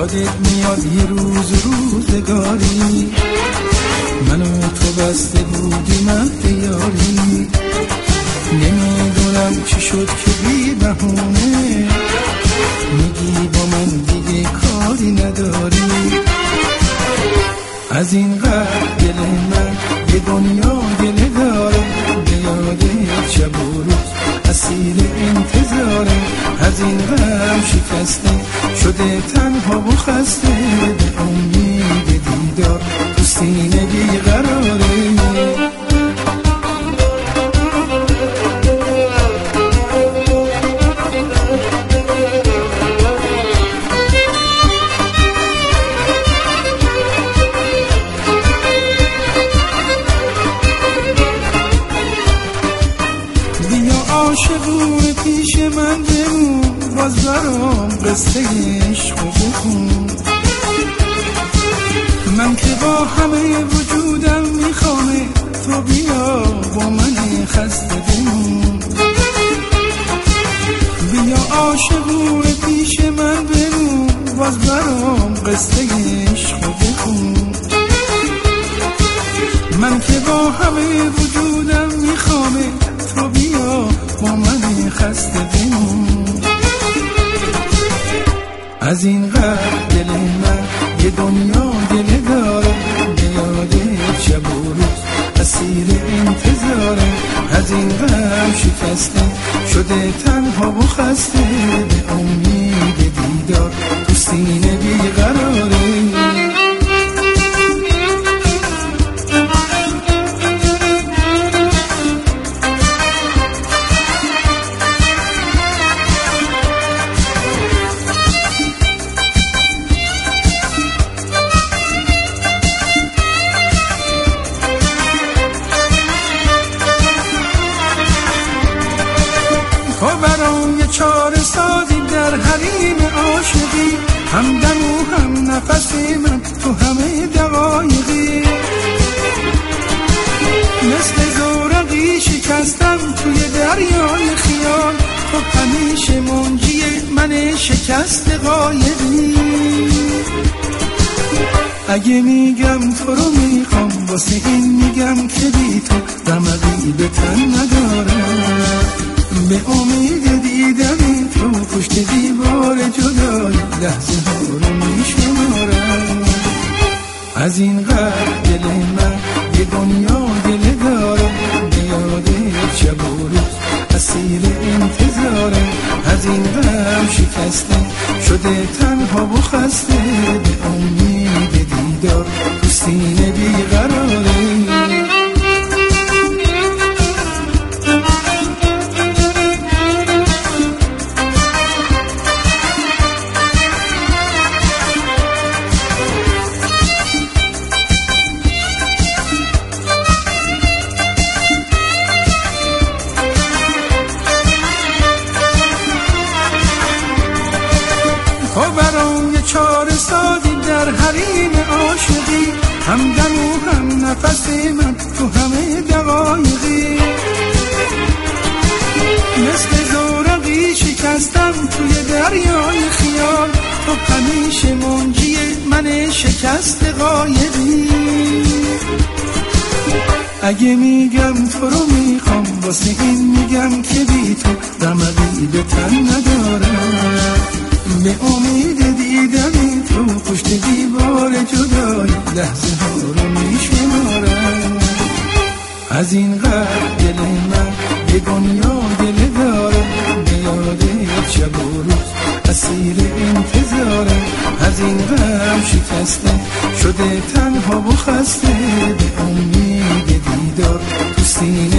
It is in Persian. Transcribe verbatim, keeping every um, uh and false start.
یادت میاد یه روز روزگاری منو تو بسته بودی مهد یاری، نمیدونم چی شد که بی بهونه میگی با من دیگه کاری نداری. از این قدر دل من یه دنیا گله داره، به یادت شب و روز اسیر انتظاره. از این غم شکسته شده تنها و خسته، به امید دیدار تو سینه بیقراره. عاشقونه پیش من بمون، باز برام قصه عشق و بخون. من که با همه وجودم میخوامه تو بیا با من خسته بمون. بیا عاشقونه پیش من بمون، باز برام قصه عشق و بخون. من که با همه وجودم میخوامه تو بیا با من خسته بمون. از این قدر دل من یه دنیا گله داره، به یادت شب و روز اسیر انتظاره. از این غم شکسته شده تنها و خسته، به امید دیدار تو سینه بیقراره. تو برای چاره سازی در حریم عاشقی، هم دم و هم نفس من تو همه دقایقی. مثل زورقی شکستم توی دریای خیال، تو همیشه منجی من شکست قایقی. اگه میگم تو رو میخوام، واسه این میگم که بی تو رمقی به تن ندارم. به امید دیدن تو پشت دیوار جدای لحظه ها رو میشمارم. از این قدر دل من یه دنیا گله داره، به یادت شب و روز اسیر انتظاره. از این غم شکسته شده تنها و خسته، به امید دیدار تو سینه بیقراره. تو برای چاره سازی در حریم عاشقی، هم دم و هم نفس من تو همه دقایقی. مثل زورقی شکستم توی دریای خیال، تو همیشه منجی من شکست قایقی. اگه میگم تو رو میخوام، واسه این میگم که بی تو رمقی به تن ندارم. به امید دیدن تو پشت دیوار جدای لحظه ها رو میشمارم. از این قدر دل من یه دنیا گله داره، به یادت شب و روز اسیر انتظاره. از این غم شکسته شده تنها و خسته، به امید دیدار تو سینه